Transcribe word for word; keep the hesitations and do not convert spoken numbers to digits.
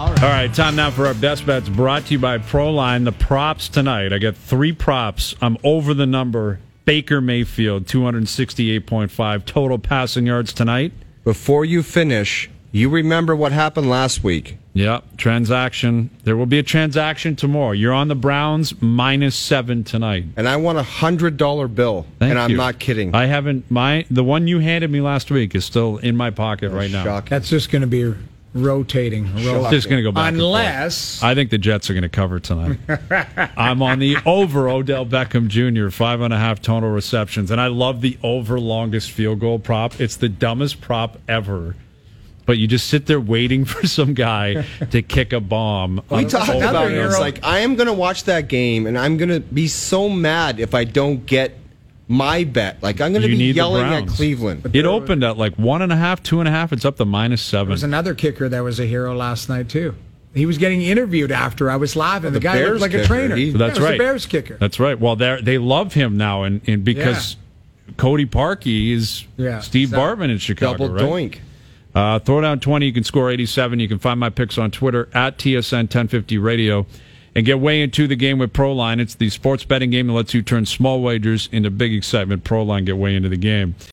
All right. All right, time now for our best bets brought to you by Proline. The props tonight. I got three props. I'm over the number. Baker Mayfield, two sixty-eight point five total passing yards tonight. Before you finish, you remember what happened last week. Yep, transaction. There will be a transaction tomorrow. You're on the Browns minus seven tonight. And I want a one hundred dollar bill, Thank and I'm you. not kidding. I haven't, my the one you handed me last week is still in my pocket right now. Shocking. That's just going to be rotating. It's just going to go back and Unless. forth. I think the Jets are going to cover tonight. I'm on the over Odell Beckham Junior, five and a half total receptions. And I love the over longest field goal prop. It's the dumbest prop ever. But you just sit there waiting for some guy to kick a bomb. We talked another about it. It's hero. like, I am going to watch that game, and I'm going to be so mad if I don't get my bet. Like, I'm going to You be need the yelling at Browns. Cleveland. It opened at like one and a half, two and a half. It's up to minus There seven. was another kicker that was a hero last night, too. He was getting interviewed after. I was laughing. The, the guy Bears looked like a kicker. trainer. He- So that's yeah, it was right. the Bears kicker. That's right. Well, they they love him now, and, and because Cody Parkey is Yeah. Steve So- Bartman in Chicago, Double right? doink. Uh, throw down twenty. You can score eighty-seven. You can find my picks on Twitter at T S N ten fifty Radio. And get way into the game with Proline. It's the sports betting game that lets you turn small wagers into big excitement. Proline, get way into the game.